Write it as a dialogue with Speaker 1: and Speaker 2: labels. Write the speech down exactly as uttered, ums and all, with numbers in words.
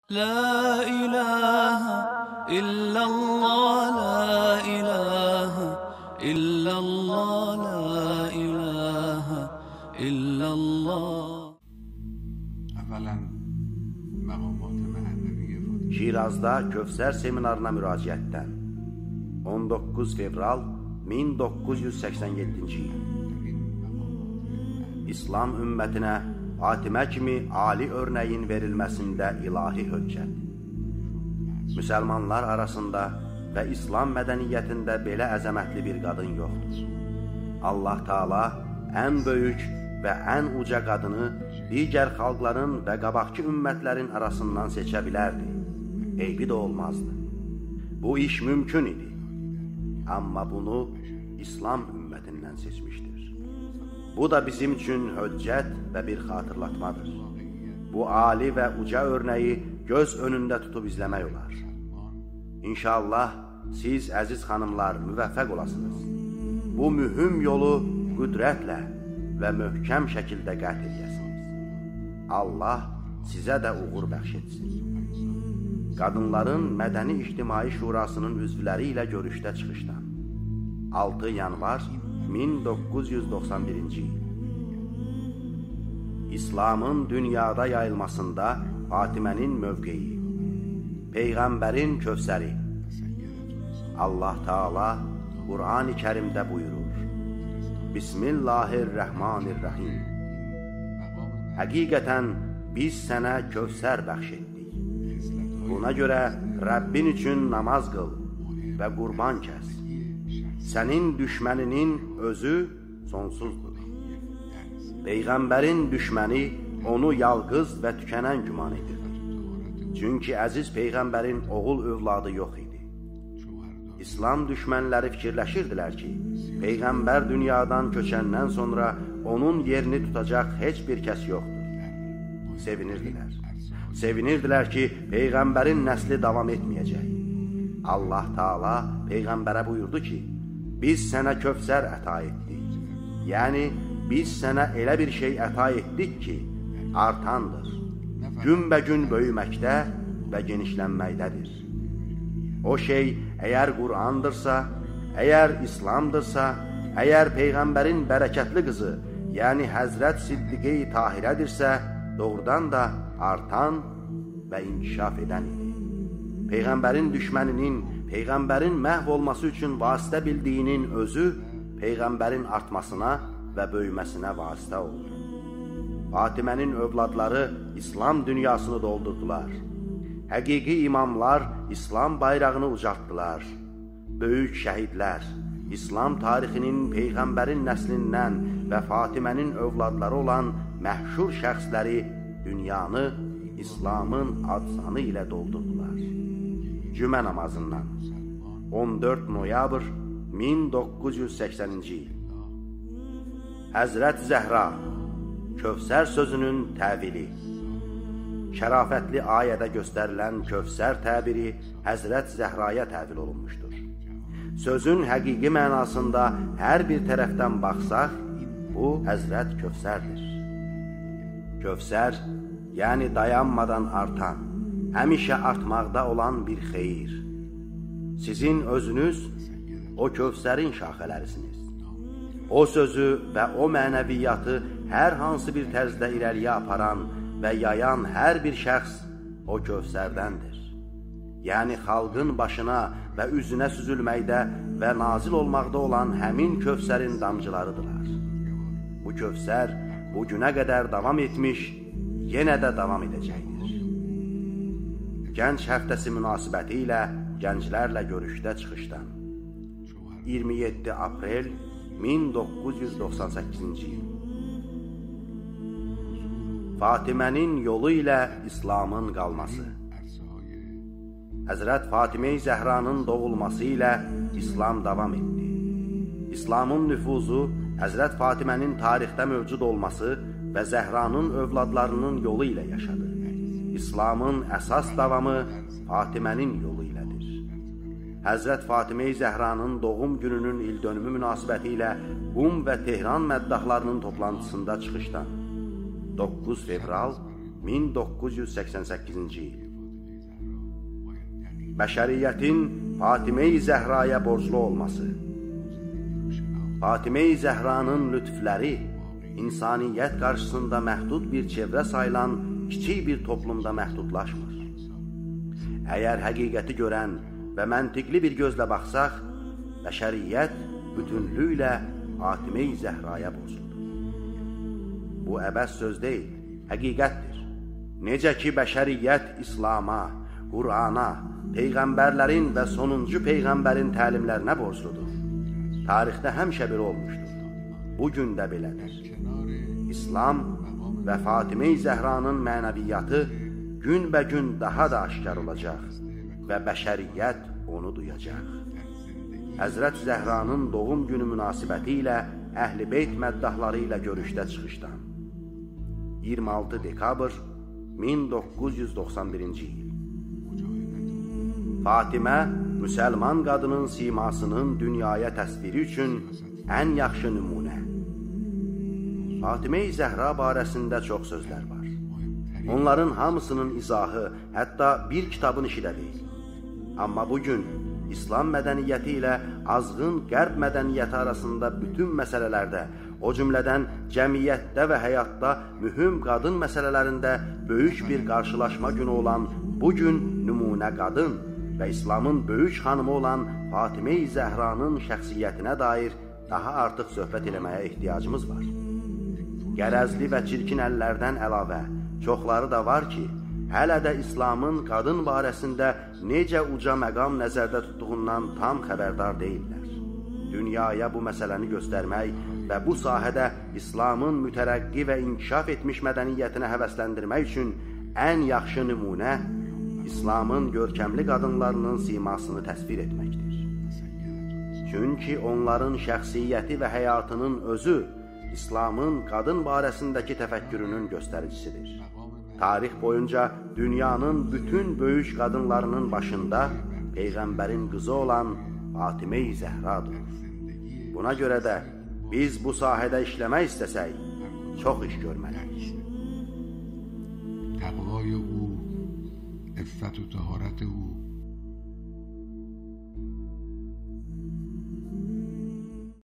Speaker 1: La ilahe illallah, la ilahe illallah, la ilahe illallah.
Speaker 2: Evvelen məqamat-ı məhəmmədiyyə fatiha.
Speaker 3: Şirazda Kövsər seminarına müraciətdən on doqquz fevral min doqquz yüz səksən yeddinci il. İslam ümmətinə Fatimə kimi ali örnəyin verilməsində ilahi höccət. Müsəlmanlar arasında və İslam mədəniyyətində belə əzəmətli bir qadın yoxdur. Allah Taala ən böyük və ən uca qadını digər xalqların və qabaqçı ümmətlərin arasından seçə bilərdi. Eybi də olmazdı. Bu iş mümkün idi. Amma bunu İslam ümmətindən seçmişdir. Bu da bizim üçün höccət və bir xatırlatmadır. Bu ali və uca örnəyi göz önündə tutub izləmək olar. İnşallah siz əziz xanımlar müvəffəq olasınız. Bu mühüm yolu qüdrətlə və möhkəm şəkildə qət edəsiniz. Allah sizə də uğur bəxş etsin. Qadınların Mədəni İctimai Şurasının üzvləri ilə görüşdə çıxışdan altı yanvar min doqquz yüz doxsan birinci il. İslamın dünyada yayılmasında Fatimənin mövqeyi. Peyğəmbərin Kövsəri. Allah Taala Qur'an-ı Kərimdə buyurur: Bismillahirrahmanirrahim. Həqiqətən biz sənə Kövsər bəxş etdik. Buna görə Rəbbin üçün namaz qıl və qurban kəs. Sənin düşməninin özü sonsuzdur. Peyğəmbərin düşməni onu yalqız və tükənən güman edir. Çünki əziz Peyğəmbərin oğul övladı yox idi. İslam düşmənləri fikirləşirdilər ki, Peyğəmbər dünyadan köçəndən sonra onun yerini tutacaq heç bir kəs yoxdur. Sevinirdilər. Sevinirdilər ki, Peyğəmbərin nəsli davam etməyəcək. Allah Taala Peyğəmbərə buyurdu ki, biz sənə Kövsər əta etdik. Yəni, biz sənə elə bir şey əta etdik ki, artandır. Günbəgün böyüməkdə və genişlənməkdədir. O şey, əgər Qur'andırsa, əgər İslamdırsa, əgər Peyğəmbərin bərəkətli qızı, yəni Həzrət Siddiqe-i Tahirədirsə, doğrudan da artan və inkişaf edən idi. Peyğəmbərin düşməninin, Peyğəmbərin məhv olması üçün vasitə bildiyinin özü Peyğəmbərin artmasına və böyüməsinə vasitə oldu. Fatimənin övladları İslam dünyasını doldurdular. Həqiqi imamlar İslam bayrağını ucaltdılar. Böyük şəhidlər, İslam tarixinin Peyğəmbərin nəslindən və Fatimənin övladları olan məhşur şəxsləri dünyanı İslamın ad-sanı ilə doldurdular. Cümə namazından on dörd noyabr min doqquz yüz səksəninci il. Həzrət Zəhra, Kövsər sözünün təvili. Şərafətli ayədə göstərilən Kövsər təbiri Həzrət Zəhraya təvil olunmuşdur. Sözün həqiqi mənasında hər bir tərəfdən baxsaq, bu Həzrət Kövsərdir. Kövsər, yəni dayanmadan artan, həmişə artmaqda olan bir xeyir. Sizin özünüz o Kövsərin şaxələrisiniz. O sözü və o mənəviyyatı hər hansı bir tərzdə irəliyə aparan və yayan hər bir şəxs o Kövsərdəndir. Yəni xalqın başına və üzünə süzülməkdə və nazil olmaqda olan həmin Kövsərin damcılarıdırlar. Bu Kövsər bu günə qədər davam etmiş, yenə də davam edəcəkdir. Gənc həftəsi münasibəti ilə gənclərlə görüşdə çıxışdan iyirmi yeddi aprel min doqquz yüz doxsan səkkizinci il. Fatimənin yolu ilə İslamın qalması. Həzrət Fatimə-i Zəhranın doğulması ilə İslam davam etdi. İslamın nüfuzu Həzrət Fatimənin tarixdə mövcud olması və Zəhranın övladlarının yolu ilə yaşadı. İslamın əsas davamı Fatimənin yolu ilədir. Həzrət Fatimə-i Zəhranın doğum gününün ildönümü münasibəti ilə Qum və Tehran məddahlarının toplantısında çıxışdan doqquz fevral min doqquz yüz səksən səkkizinci il. bəşəriyyətin Fatimə-i Zəhraya borclu olması. Fatimə-i Zəhranın lütfləri insaniyyət qarşısında məhdud bir çevrə sayılan kiçik bir toplumda məhdudlaşmır. Əgər həqiqəti görən və məntiqli bir gözlə baxsaq, bəşəriyyət bütünlüklə Fatimə-i Zəhraya borcludur. Bu əbəs söz deyil, həqiqətdir. Necə ki, bəşəriyyət İslama, Qur'ana, Peyğəmbərlərin və sonuncu Peyğəmbərin təlimlərinə borcludur. Tarixdə həmişə belə olmuşdur. Bugün də belədir. İslam və Fatimə-i Zəhranın mənəviyyatı günbəgün daha da aşkar olacaq və bəşəriyyət onu duyacaq. Həzrət Zəhranın doğum günü münasibəti ilə Əhl-i Beyt məddahları ilə görüşdə çıxışdan. iyirmi altı dekabr min doqquz yüz doxsan birinci il. Fatimə, müsəlman qadının simasının dünyaya təsviri üçün ən yaxşı nümunə. Fatimə-i Zəhra barəsində çox sözlər var. Onların hamısının izahı hətta bir kitabın işi də deyil. Amma bugün İslam mədəniyyəti ilə azğın qərb mədəniyyəti arasında bütün məsələlərdə, o cümlədən cəmiyyətdə və həyatda mühüm qadın məsələlərində böyük bir qarşılaşma günü olan bugün nümunə qadın və İslamın böyük xanımı olan Fatimə-i Zəhranın şəxsiyyətinə dair daha artıq söhbət eləməyə ehtiyacımız var. Qərəzli və çirkin əllərdən əlavə çoxları da var ki, hələ də İslamın qadın barəsində necə uca məqam nəzərdə tutduğundan tam xəbərdar deyirlər. Dünyaya bu məsələni göstərmək və bu sahədə İslamın mütərəqqi və inkişaf etmiş mədəniyyətinə həvəsləndirmək üçün ən yaxşı nümunə İslamın görkəmli qadınlarının simasını təsvir etməkdir. Çünki onların şəxsiyyəti və həyatının özü İslamın qadın barəsindəki təfəkkürünün göstəricisidir. Tarix boyunca dünyanın bütün böyük qadınlarının başında Peyğəmbərin qızı olan Fatimə-i Zəhradır. Buna görə də biz bu sahədə işləmək istəsək, çox iş görməliyik.
Speaker 2: Təqvay o, iffət و طهارت او